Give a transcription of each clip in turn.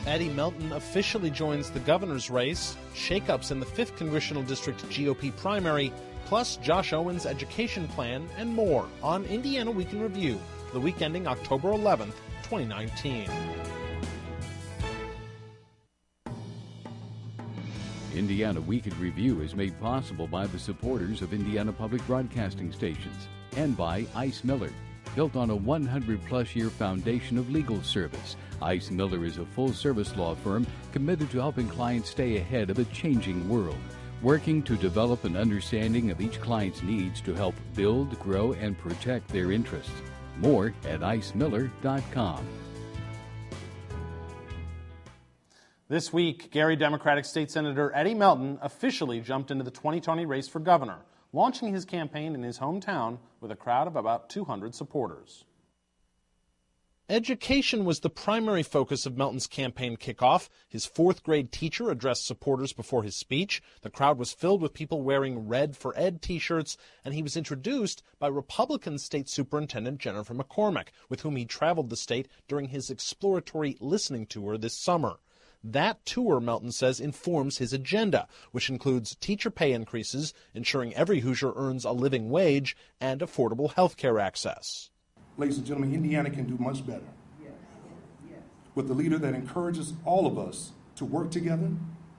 Eddie Melton officially joins the governor's race, shakeups in the 5th Congressional District GOP primary, plus Josh Owens' education plan, and more on Indiana Week in Review, the week ending October 11th, 2019. Indiana Week in Review is made possible by the supporters of Indiana Public Broadcasting Stations and by Ice Miller. Built on a 100-plus year foundation of legal service, Ice Miller is a full-service law firm committed to helping clients stay ahead of a changing world, working to develop an understanding of each client's needs to help build, grow, and protect their interests. More at icemiller.com. This week, Gary Democratic State Senator Eddie Melton officially jumped into the 2020 race for governor, launching his campaign in his hometown with a crowd of about 200 supporters. Education was the primary focus of Melton's campaign kickoff. His 4th grade teacher addressed supporters before his speech. The crowd was filled with people wearing Red for Ed t-shirts, and he was introduced by Republican State Superintendent Jennifer McCormick, with whom he traveled the state during his exploratory listening tour this summer. That tour, Melton says, informs his agenda, which includes teacher pay increases, ensuring every Hoosier earns a living wage, and affordable health care access. Ladies and gentlemen, Indiana can do much better. With a leader that encourages all of us to work together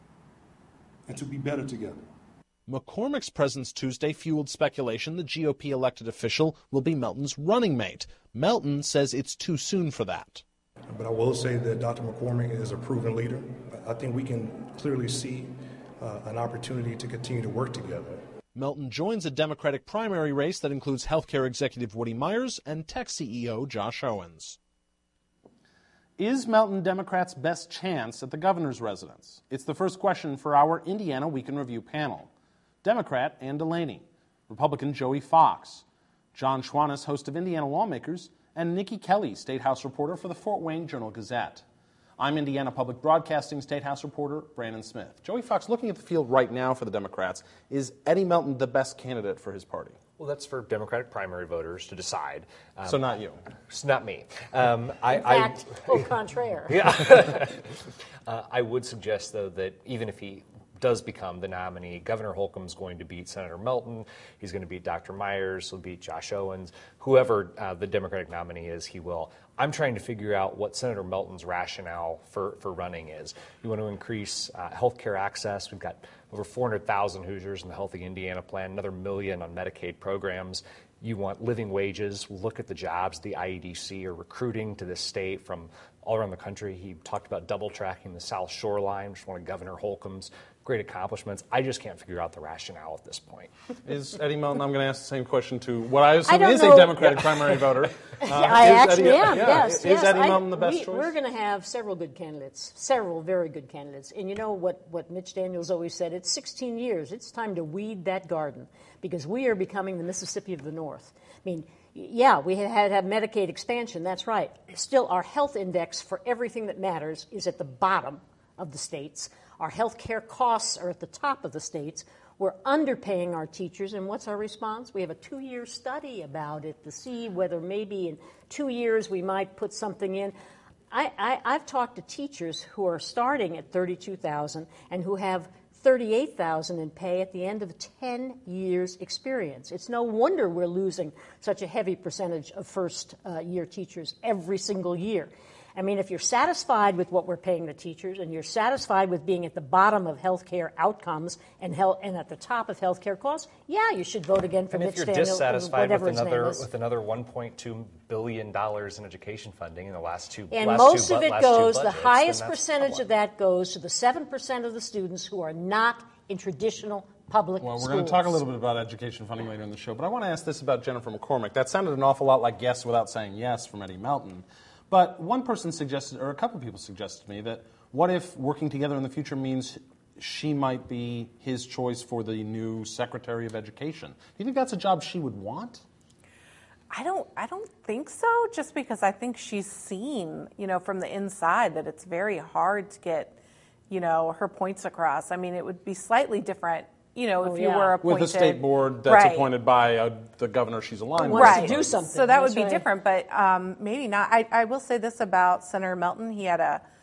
and to be better together. McCormick's presence Tuesday fueled speculation the GOP elected official will be Melton's running mate. Melton says it's too soon for that. But I will say that Dr. McCormick is a proven leader. I think we can clearly see an opportunity to continue to work together. Melton joins a Democratic primary race that includes healthcare executive Woody Myers and tech CEO Josh Owens. Is Melton Democrats' best chance at the governor's residence? It's the first question for our Indiana Week in Review panel. Democrat Ann Delaney, Republican Joey Fox, John Schwannis, host of Indiana Lawmakers, and Nikki Kelly, State House reporter for the Fort Wayne Journal-Gazette. I'm Indiana Public Broadcasting State House reporter Brandon Smith. Joey Fox, looking at the field right now for the Democrats, is Eddie Melton the best candidate for his party? Well, that's for Democratic primary voters to decide. So not you? It's not me. In fact, au contraire. Yeah. I would suggest, though, that even if he does become the nominee, Governor Holcomb's going to beat Senator Melton. He's going to beat Dr. Myers. He'll beat Josh Owens. Whoever the Democratic nominee is, he will. I'm trying to figure out what Senator Melton's rationale for running is. You want to increase health care access. We've got over 400,000 Hoosiers in the Healthy Indiana Plan, another 1 million on Medicaid programs. You want living wages. Look at the jobs the IEDC are recruiting to this state from all around the country. He talked about double tracking the South Shoreline, which is one of Governor Holcomb's great accomplishments. I just can't figure out the rationale at this point. Is Eddie Melton, I'm going to ask the same question to what I assume is a Democratic primary voter. I actually am, yes. Is Eddie Melton the best choice? We're going to have several good candidates, several very good candidates. And you know what Mitch Daniels always said, it's 16 years. It's time to weed that garden because we are becoming the Mississippi of the North. I mean, yeah, we had Medicaid expansion, that's right. Still, our health index for everything that matters is at the bottom of the states. Our health care costs are at the top of the states. We're underpaying our teachers, and what's our response? We have a 2-year study about it to see whether maybe in 2 years we might put something in. I've talked to teachers who are starting at $32,000 and who have $38,000 in pay at the end of 10 years' experience. It's no wonder we're losing such a heavy percentage of first-year teachers every single year. I mean, if you're satisfied with what we're paying the teachers and you're satisfied with being at the bottom of healthcare outcomes and at the top of healthcare costs, yeah, you should vote again for Mitch Daniels. And if you're dissatisfied with another $1.2 billion in education funding in the last two and most of it goes, budgets, the highest percentage of that goes to the 7% of the students who are not in traditional public schools. Well, we're going to talk a little bit about education funding later in the show, but I want to ask this about Jennifer McCormick. That sounded an awful lot like yes without saying yes from Eddie Melton. But one person suggested, or a couple of people suggested to me, that what if working together in the future means she might be his choice for the new Secretary of Education? Do you think that's a job she would want? I don't think so, just because I think she's seen, from the inside that it's very hard to get, her points across. I mean, it would be slightly different, if you were appointed. With a state board that's appointed by the governor she's aligned with. Right. To do something. So that would be different, but maybe not. I will say this about Senator Melton. He had a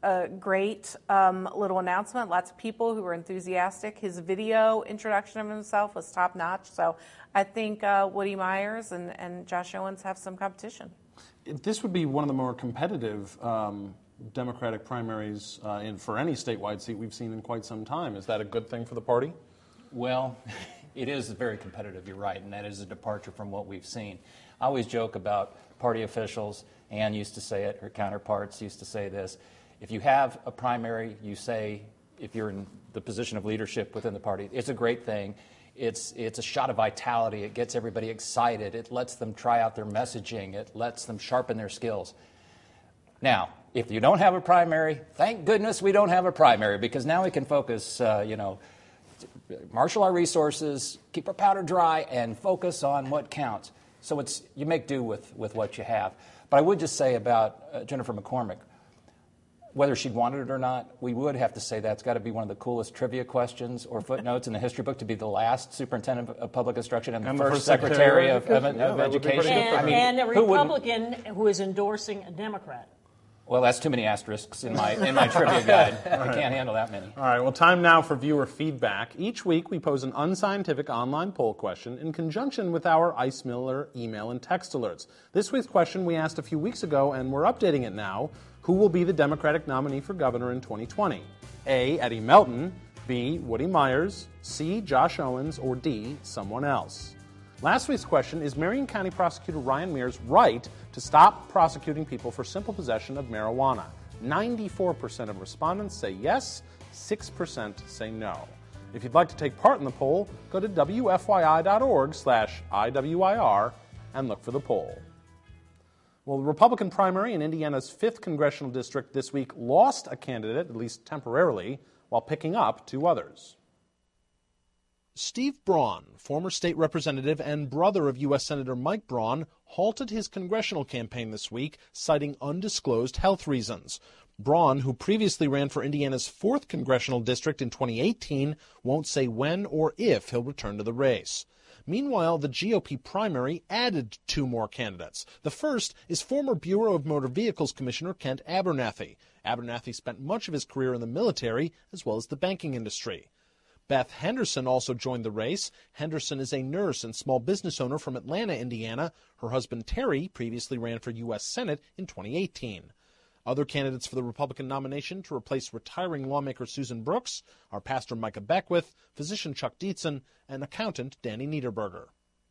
a great little announcement. Lots of people who were enthusiastic. His video introduction of himself was top notch. So I think Woody Myers and Josh Owens have some competition. This would be one of the more competitive Democratic primaries for any statewide seat we've seen in quite some time. Is that a good thing for the party? Well, it is very competitive, you're right, and that is a departure from what we've seen. I always joke about party officials. Ann used to say it, her counterparts used to say this. If you have a primary, you say, if you're in the position of leadership within the party, it's a great thing. It's a shot of vitality. It gets everybody excited. It lets them try out their messaging. It lets them sharpen their skills. Now, if you don't have a primary, thank goodness we don't have a primary, because now we can focus, marshal our resources, keep our powder dry, and focus on what counts. So you make do with what you have. But I would just say about Jennifer McCormick, whether she'd wanted it or not, we would have to say that's got to be one of the coolest trivia questions or footnotes in the history book, to be the last superintendent of public instruction and the first secretary of education. And a Republican who is endorsing a Democrat. Well, that's too many asterisks in my trivia guide. I can't handle that many. All right, well, time now for viewer feedback. Each week, we pose an unscientific online poll question in conjunction with our Ice Miller email and text alerts. This week's question we asked a few weeks ago, and we're updating it now. Who will be the Democratic nominee for governor in 2020? A, Eddie Melton, B, Woody Myers, C, Josh Owens, or D, someone else? Last week's question, is Marion County Prosecutor Ryan Mears right to stop prosecuting people for simple possession of marijuana? 94% of respondents say yes, 6% say no. If you'd like to take part in the poll, go to wfyi.org/IWIR and look for the poll. Well, the Republican primary in Indiana's 5th congressional district this week lost a candidate, at least temporarily, while picking up 2 others. Steve Braun, former state representative and brother of U.S. Senator Mike Braun, halted his congressional campaign this week, citing undisclosed health reasons. Braun, who previously ran for Indiana's 4th congressional district in 2018, won't say when or if he'll return to the race. Meanwhile, the GOP primary added 2 more candidates. The first is former Bureau of Motor Vehicles Commissioner Kent Abernathy. Abernathy spent much of his career in the military as well as the banking industry. Beth Henderson also joined the race. Henderson is a nurse and small business owner from Atlanta, Indiana. Her husband, Terry, previously ran for U.S. Senate in 2018. Other candidates for the Republican nomination to replace retiring lawmaker Susan Brooks are Pastor Micah Beckwith, physician Chuck Dietzen, and accountant Danny Niederberger.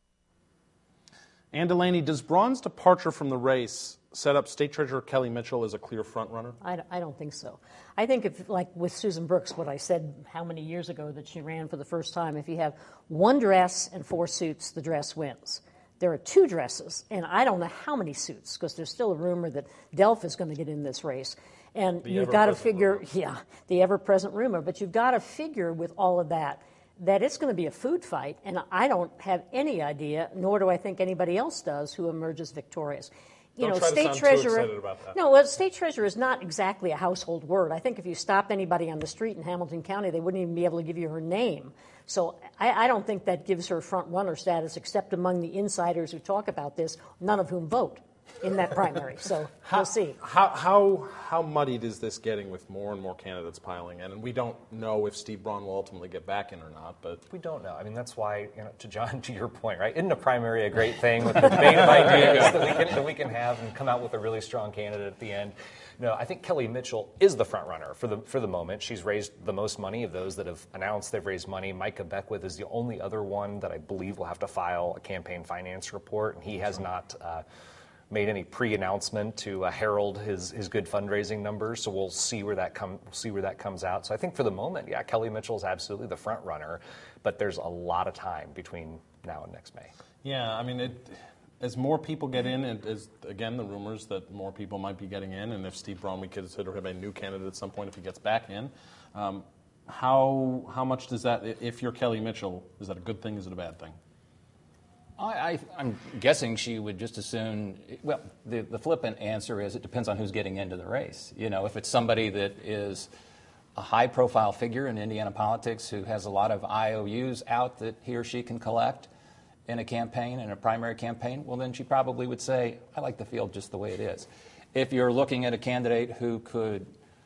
Ann Delaney, does Braun's departure from the race set up State Treasurer Kelly Mitchell as a clear front-runner? I don't think so. I think if, like with Susan Brooks, what I said how many years ago that she ran for the first time, if you have 1 dress and 4 suits, the dress wins. There are 2 dresses, and I don't know how many suits, because there's still a rumor that Delph is going to get in this race. And you've got to figure, the ever-present rumor, but you've got to figure with all of that it's going to be a food fight, and I don't have any idea, nor do I think anybody else does, who emerges victorious. State treasurer. No, well, state treasurer is not exactly a household word. I think if you stopped anybody on the street in Hamilton County, they wouldn't even be able to give you her name. So I don't think that gives her front runner status, except among the insiders who talk about this, none of whom vote in that primary. So we'll see. How muddied is this getting with more and more candidates piling in? And we don't know if Steve Braun will ultimately get back in or not. But we don't know. I mean, that's why, to John, to your point, right? Isn't a primary a great thing with the debate of ideas that we can have and come out with a really strong candidate at the end? No, I think Kelly Mitchell is the front runner for the moment. She's raised the most money of those that have announced they've raised money. Micah Beckwith is the only other one that I believe will have to file a campaign finance report, and he has not made any pre-announcement to herald his good fundraising numbers. So we'll see where that comes out. So I think for the moment, Kelly Mitchell is absolutely the front runner, but there's a lot of time between now and next May. Yeah, I mean, as more people get in, and as again the rumors that more people might be getting in, and if Steve Braun, we consider him a new candidate at some point if he gets back in, how much does that, if you're Kelly Mitchell, is that a good thing? Is it a bad thing? I'm guessing she would just as soon, well, the flippant answer is it depends on who's getting into the race. If it's somebody that is a high-profile figure in Indiana politics who has a lot of IOUs out that he or she can collect in a campaign, in a primary campaign, well, then she probably would say, I like the field just the way it is. If you're looking at a candidate who could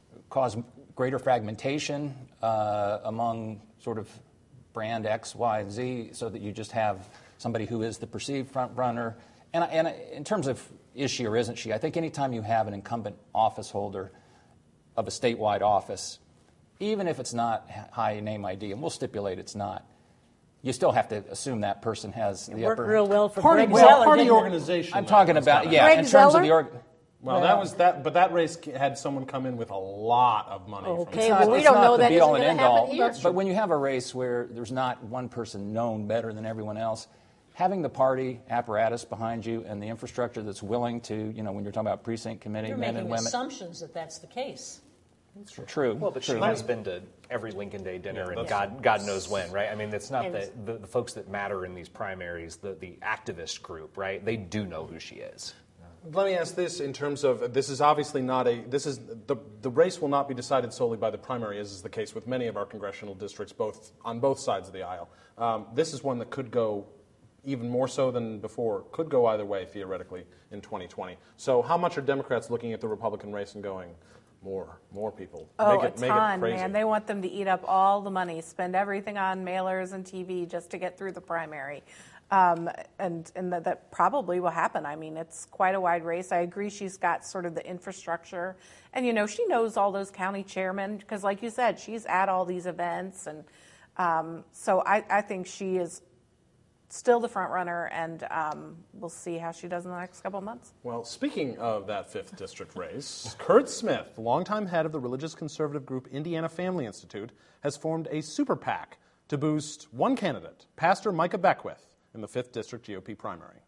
cause greater fragmentation among sort of brand X, Y, and Z, so that you just have somebody who is the perceived front runner. And in terms of is she or isn't she, I think anytime you have an incumbent office holder of a statewide office, even if it's not high name ID, and we'll stipulate it's not, you still have to assume that person has the upper. Worked real well for Party, Greg Zeller. party didn't it? organization. I'm talking about, Greg in terms of the Zeller? Well, that was that, but that race had someone come in with a lot of money. Okay, from well, we it's don't not know the that be isn't all and gonna end happen all. here. But when you have a race where there's not one person known better than everyone else, having the party apparatus behind you and the infrastructure that's willing to, when you're talking about precinct committee, You're men making and women. assumptions that that's the case. True. Well, but she has been to every Lincoln Day dinner and God knows when, right? I mean, it's not the folks that matter in these primaries, the activist group, right? They do know who she is. Let me ask this in terms of, this is obviously not the race will not be decided solely by the primary, as is the case with many of our congressional districts, on both sides of the aisle. This is one that could go, even more so than before, could go either way, theoretically, in 2020. So how much are Democrats looking at the Republican race and going, more people? Oh, make a ton, it crazy. man. They want them to eat up all the money, spend everything on mailers and TV just to get through the primary. And that probably will happen. I mean, it's quite a wide race. I agree she's got sort of the infrastructure. And, she knows all those county chairmen because, like you said, she's at all these events. And so I think she is still the front runner, and we'll see how she does in the next couple of months. Well, speaking of that 5th District race, Kurt Smith, longtime head of the religious conservative group Indiana Family Institute, has formed a super PAC to boost one candidate, Pastor Micah Beckwith, in the 5th District GOP primary.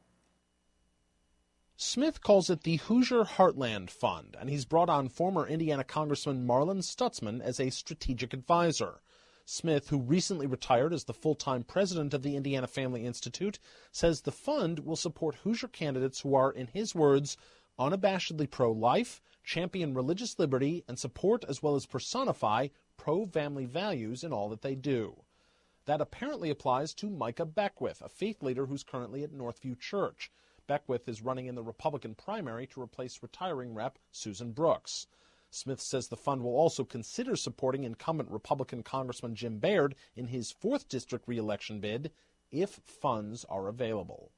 Smith calls it the Hoosier Heartland Fund, and he's brought on former Indiana Congressman Marlin Stutzman as a strategic advisor. Smith, who recently retired as the full-time president of the Indiana Family Institute, says the fund will support Hoosier candidates who are, in his words, unabashedly pro-life, champion religious liberty, and support as well as personify pro-family values in all that they do. That apparently applies to Micah Beckwith, a faith leader who's currently at Northview Church. Beckwith is running in the Republican primary to replace retiring Rep. Susan Brooks. Smith says the fund will also consider supporting incumbent Republican Congressman Jim Baird in his 4th District re-election bid if funds are available.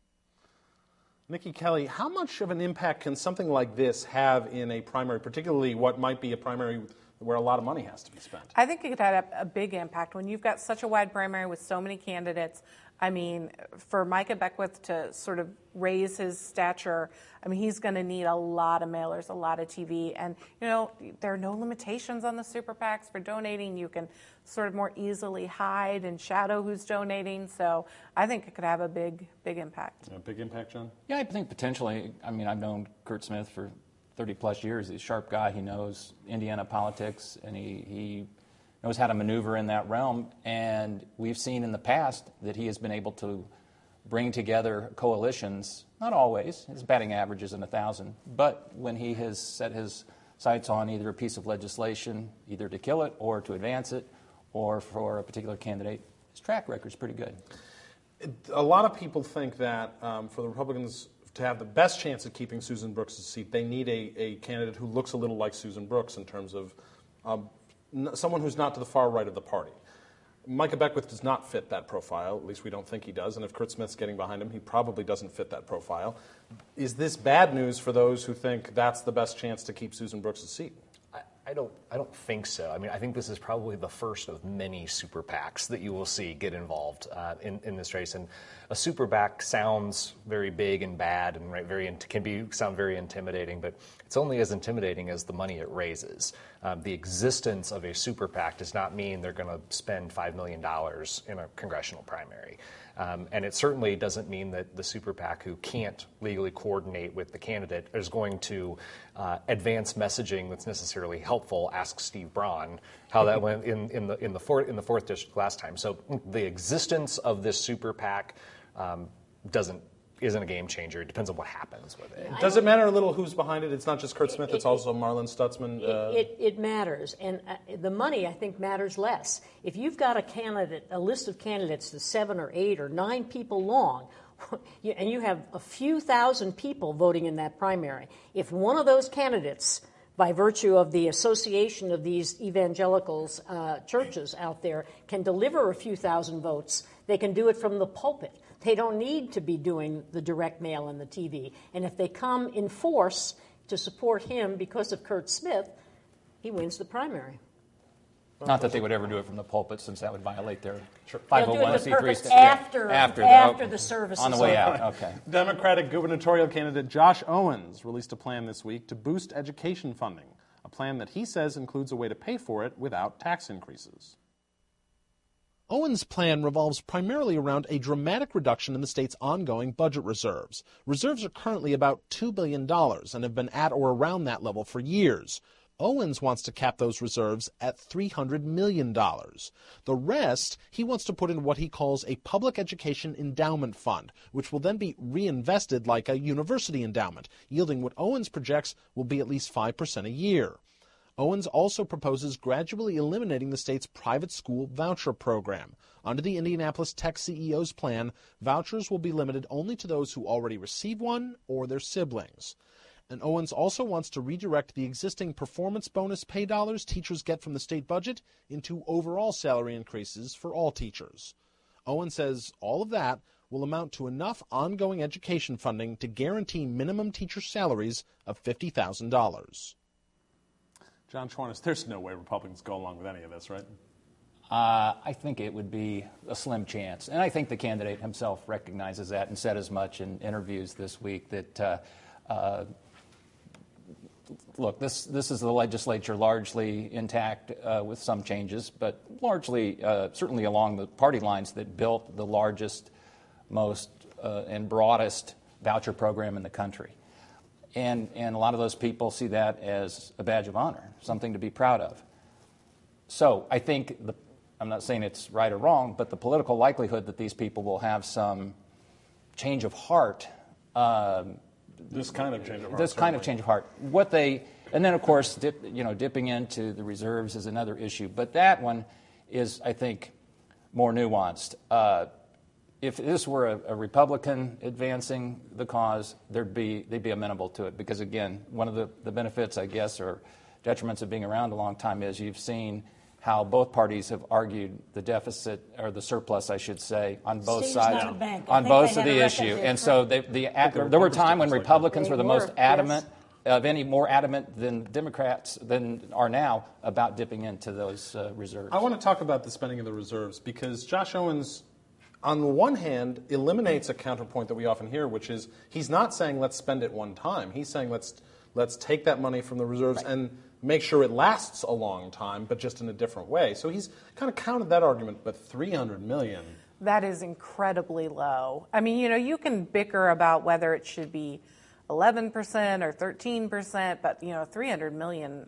Nikki Kelly, how much of an impact can something like this have in a primary, particularly what might be a primary where a lot of money has to be spent? I think it could have a big impact when you've got such a wide primary with so many candidates. I mean, for Micah Beckwith to sort of raise his stature, I mean, he's going to need a lot of mailers, a lot of TV. And, there are no limitations on the super PACs for donating. You can sort of more easily hide and shadow who's donating. So I think it could have a big impact. A big impact, John? Yeah, I think potentially. I mean, I've known Kurt Smith for 30-plus years. He's a sharp guy. He knows Indiana politics, and he knows how to maneuver in that realm. And we've seen in the past that he has been able to bring together coalitions, not always. His batting average isn't 1,000. But when he has set his sights on either a piece of legislation, either to kill it or to advance it, or for a particular candidate, his track record's pretty good. A lot of people think that for the Republicans to have the best chance at keeping Susan Brooks' seat, they need a candidate who looks a little like Susan Brooks in terms of someone who's not to the far right of the party. Micah Beckwith does not fit that profile, at least we don't think he does, and if Kurt Smith's getting behind him, he probably doesn't fit that profile. Is this bad news for those who think that's the best chance to keep Susan Brooks' seat? I don't think so. I mean, I think this is probably the first of many super PACs that you will see get involved in this race. And a super PAC sounds very big and bad and can sound very intimidating, but it's only as intimidating as the money it raises. The existence of a super PAC does not mean they're going to spend $5 million in a congressional primary. And it certainly doesn't mean that the super PAC who can't legally coordinate with the candidate is going to advance messaging that's necessarily helpful. Ask Steve Braun how that went in the 4th District last time. So the existence of this super PAC isn't a game changer. It depends on what happens with it. Does it matter a little who's behind it? It's not just Kurt Smith, it's also Marlin Stutzman. It matters, and the money, I think, matters less. If you've got a list of candidates that's 7 or 8 or 9 people long, and you have a few thousand people voting in that primary, if one of those candidates by virtue of the association of these evangelicals, churches out there, can deliver a few thousand votes. They can do it from the pulpit. They don't need to be doing the direct mail and the TV. And if they come in force to support him because of Kurt Smith, he wins the primary. Not that they would ever do it from the pulpit, since that would violate their They'll do it 501c3 the after the service on the is way over. out. Okay. Democratic gubernatorial candidate Josh Owens released a plan this week to boost education funding, a plan that he says includes a way to pay for it without tax increases. Owens' plan revolves primarily around a dramatic reduction in the state's ongoing budget reserves. Reserves are currently about $2 billion and have been at or around that level for years. Owens wants to cap those reserves at $300 million. The rest he wants to put in what he calls a public education endowment fund, which will then be reinvested like a university endowment, yielding what Owens projects will be at least 5% a year. Owens also proposes gradually eliminating the state's private school voucher program. Under the Indianapolis Tech CEO's plan, vouchers will be limited only to those who already receive one or their siblings. And Owens also wants to redirect the existing performance bonus pay dollars teachers get from the state budget into overall salary increases for all teachers. Owens says all of that will amount to enough ongoing education funding to guarantee minimum teacher salaries of $50,000. John Schwarnes, there's no way Republicans go along with any of this, right? I think it would be a slim chance. And I think the candidate himself recognizes that and said as much in interviews this week that look, this is the legislature largely intact with some changes, but largely, certainly along the party lines that built the largest, most and broadest voucher program in the country. And a lot of those people see that as a badge of honor, something to be proud of. So I think, I'm not saying it's right or wrong, but the political likelihood that these people will have some change of heart. This kind of change of heart. This kind of change of heart. And then of course, dipping into the reserves is another issue. But that one is, I think, more nuanced. If this were a Republican advancing the cause, they'd be amenable to it. Because again, one of the benefits, I guess, or detriments of being around a long time is you've seen how both parties have argued the deficit, or the surplus, I should say, on both sides, on both of the issue. And so there were times when Republicans were the most adamant, more adamant than Democrats than are now about dipping into those reserves. I want to talk about the spending of the reserves because Josh Owens, on the one hand, eliminates a counterpoint that we often hear, which is he's not saying let's spend it one time. He's saying let's take that money from the reserves and make sure it lasts a long time, but just in a different way. So he's kind of countered that argument, but $300 million. That is incredibly low. I mean, you can bicker about whether it should be 11% or 13%, but, $300 million,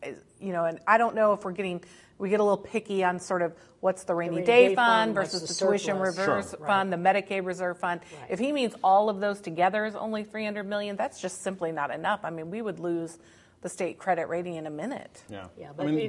and I don't know if we get a little picky on sort of what's the rainy day fund versus the tuition reserve fund, the Medicaid reserve fund. Right. If he means all of those together is only $300 million, that's just simply not enough. I mean, we would lose the state credit rating in a minute. Yeah. But is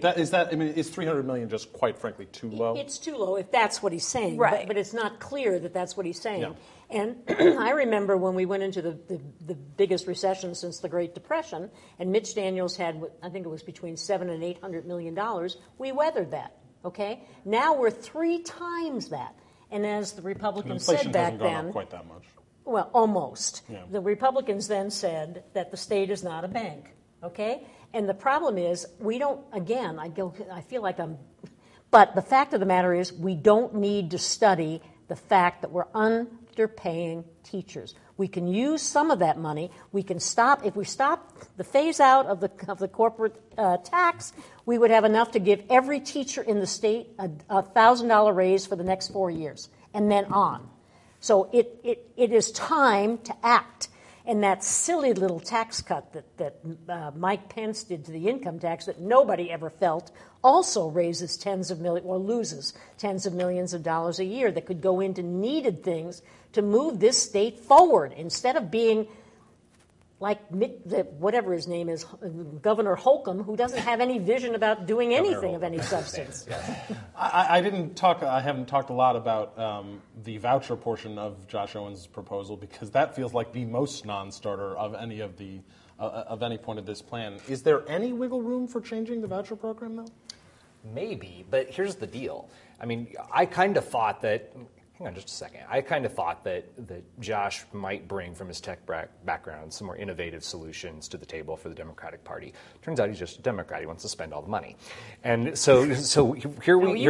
$300 million just quite frankly too low? It's too low if that's what he's saying. Right. But it's not clear that that's what he's saying. Yeah. And I remember when we went into the biggest recession since the Great Depression, and Mitch Daniels had, I think it was between $700 and $800 million, we weathered that, okay? Now we're 3 times that. And as the Republicans said back then... Inflation hasn't gone up quite that much. Well, almost. Yeah. The Republicans then said that the state is not a bank. Okay? And the problem is, we don't, again, I feel like but the fact of the matter is, we don't need to study the fact that we're underpaying teachers. We can use some of that money. We can stop, if we stop the phase out of the corporate tax, we would have enough to give every teacher in the state a $1,000 raise for the next 4 years, and then on. So it is time to act. And that silly little tax cut that Mike Pence did to the income tax that nobody ever felt also raises tens of millions, or loses tens of millions of dollars a year that could go into needed things to move this state forward instead of being like whatever his name is, Governor Holcomb, who doesn't have any vision about doing anything of any substance. I haven't talked a lot about the voucher portion of Josh Owens' proposal because that feels like the most non-starter of any of the of any point of this plan. Is there any wiggle room for changing the voucher program, though? Maybe, but here's the deal. I mean, I kind of thought that. Hang on just a second. I kind of thought that Josh might bring from his tech background some more innovative solutions to the table for the Democratic Party. Turns out he's just a Democrat. He wants to spend all the money, and so here we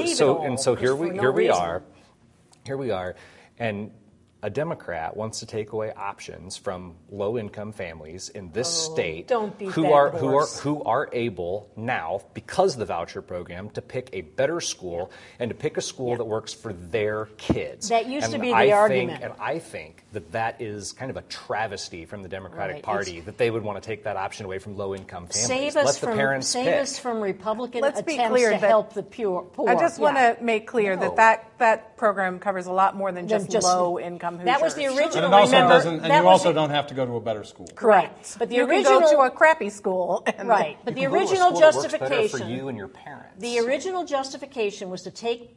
are, and a Democrat wants to take away options from low-income families in this state who are able now, because of the voucher program, to pick a better school and to pick a school that works for their kids. That used to be the argument. And I think that is kind of a travesty from the Democratic Party, that they would want to take that option away from low-income families. Save us from Republican attempts to help the poor. I just want to make clear that program covers a lot more than just low-income Hoosiers. That was the original. And it also doesn't. And you also don't have to go to a better school. Correct. But you can go to a crappy school. Right. But the original justification for you and your parents. The original justification was to take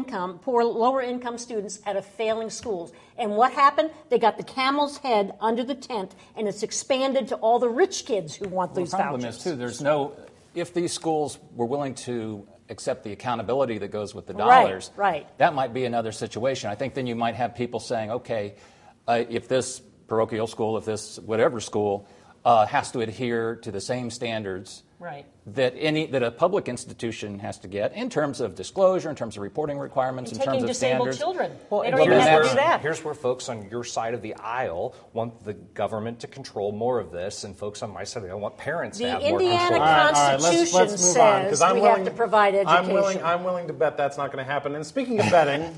lower income students out of failing schools. And what happened? They got the camel's head under the tent, and it's expanded to all the rich kids who want these vouchers. The problem is too. If these schools were willing to accept the accountability that goes with the dollars, that might be another situation. I think then you might have people saying, okay, if this parochial school, if this whatever school has to adhere to the same standards that a public institution has to get in terms of disclosure, in terms of reporting requirements, in terms of standards. Children. They don't even have to do that. Here's where folks on your side of the aisle want the government to control more of this, and folks on my side of the aisle want parents to have more control. The Indiana Constitution says we have to provide education. I'm willing to bet that's not going to happen. And speaking of betting,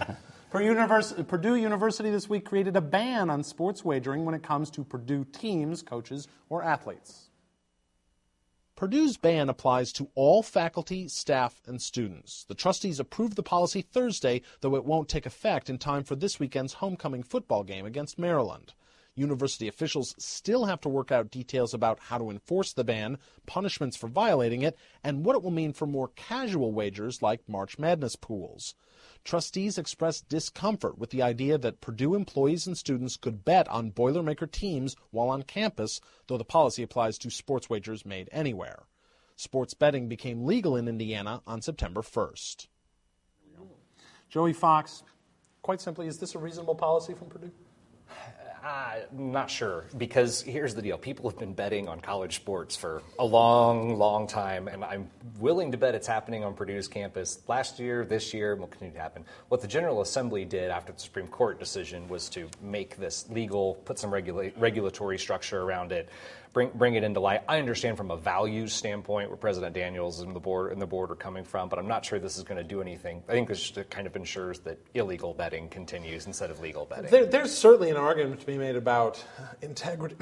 Purdue University this week created a ban on sports wagering when it comes to Purdue teams, coaches, or athletes. Purdue's ban applies to all faculty, staff, and students. The trustees approved the policy Thursday, though it won't take effect in time for this weekend's homecoming football game against Maryland. University officials still have to work out details about how to enforce the ban, punishments for violating it, and what it will mean for more casual wagers like March Madness pools. Trustees expressed discomfort with the idea that Purdue employees and students could bet on Boilermaker teams while on campus, though the policy applies to sports wagers made anywhere. Sports betting became legal in Indiana on September 1st. Joey Fox, quite simply, is this a reasonable policy from Purdue? Not sure, because here's the deal. People have been betting on college sports for a long, long time, and I'm willing to bet it's happening on Purdue's campus last year, this year, and will continue to happen. What the General Assembly did after the Supreme Court decision was to make this legal, put some regulatory structure around it, bring it into light. I understand from a values standpoint where President Daniels and the board are coming from, but I'm not sure this is going to do anything. I think this just kind of ensures that illegal betting continues instead of legal betting. There's certainly an argument to be made about integrity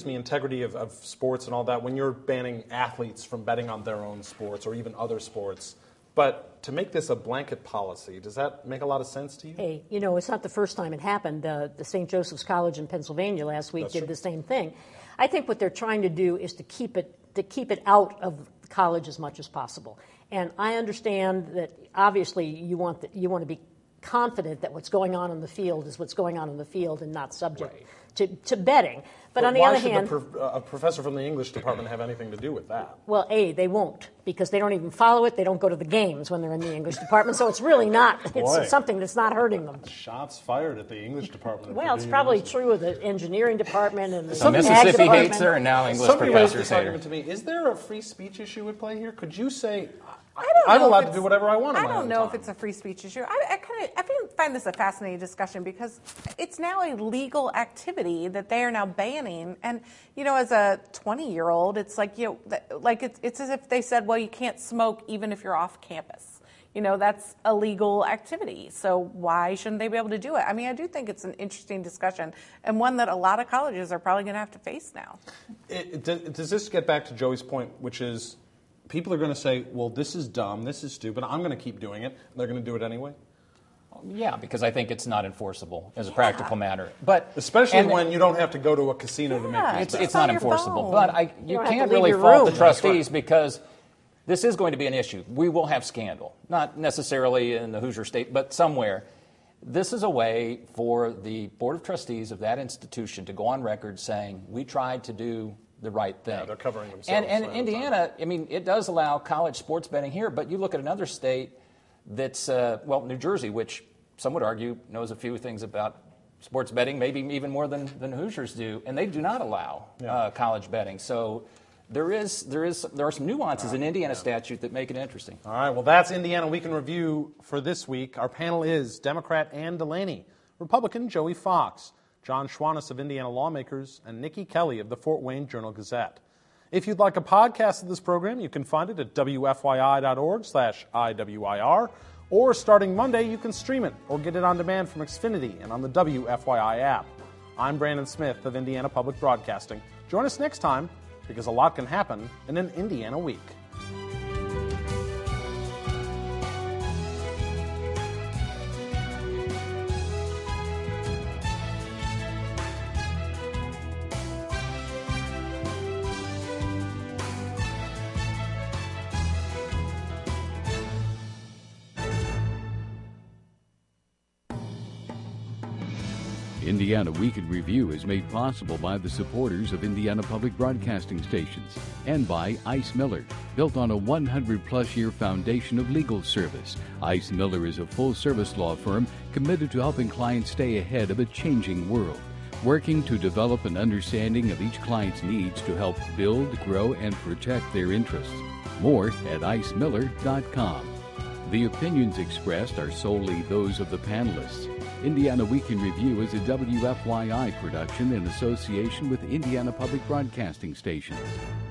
of sports and all that when you're banning athletes from betting on their own sports or even other sports. But to make this a blanket policy, does that make a lot of sense to you? Hey, it's not the first time it happened. The St. Joseph's College in Pennsylvania last week did the same thing. I think what they're trying to do is to keep it out of college as much as possible. And I understand that obviously you want to be confident that what's going on in the field is what's going on in the field and not subject to betting. But on the other hand, why should a professor from the English department have anything to do with that? Well, they won't, because they don't even follow it. They don't go to the games when they're in the English department. So it's really not. It's something that's not hurting them. Shots fired at the English department. Well, it's probably true of the engineering department and the so Mississippi hates her, and now English professors hate her. To me, is there a free speech issue at play here? Could you say, I'm allowed to do whatever I want? I don't know if it's a free speech issue. I find this a fascinating discussion because it's now a legal activity that they are now banning. And as a 20-year-old, it's like it's as if they said, well, you can't smoke even if you're off campus. That's a legal activity. So why shouldn't they be able to do it? I mean, I do think it's an interesting discussion and one that a lot of colleges are probably going to have to face now. Does this get back to Joey's point, which is people are going to say, well, this is dumb, this is stupid, I'm going to keep doing it, and they're going to do it anyway? Yeah, because I think it's not enforceable as a practical matter. But especially when you don't have to go to a casino to make these bets. It's not enforceable. But you can't really fault the trustees because this is going to be an issue. We will have scandal, not necessarily in the Hoosier State, but somewhere. This is a way for the Board of Trustees of that institution to go on record saying, we tried to do the right thing. Yeah, they're covering themselves. And Indiana, I mean, it does allow college sports betting here, but you look at another state that's, New Jersey, which some would argue knows a few things about sports betting, maybe even more than Hoosiers do, and they do not allow college betting. So there are some nuances in Indiana statute that make it interesting. All right, well, that's Indiana Week in Review for this week. Our panel is Democrat Ann Delaney, Republican Joey Fox, John Schwannis of Indiana Lawmakers, and Nikki Kelly of the Fort Wayne Journal-Gazette. If you'd like a podcast of this program, you can find it at wfyi.org/IWIR, or starting Monday, you can stream it or get it on demand from Xfinity and on the WFYI app. I'm Brandon Smith of Indiana Public Broadcasting. Join us next time, because a lot can happen in an Indiana week. Indiana Week in Review is made possible by the supporters of Indiana Public Broadcasting Stations and by Ice Miller. Built on a 100-plus year foundation of legal service, Ice Miller is a full-service law firm committed to helping clients stay ahead of a changing world, working to develop an understanding of each client's needs to help build, grow, and protect their interests. More at icemiller.com. The opinions expressed are solely those of the panelists. Indiana Week in Review is a WFYI production in association with Indiana Public Broadcasting Stations.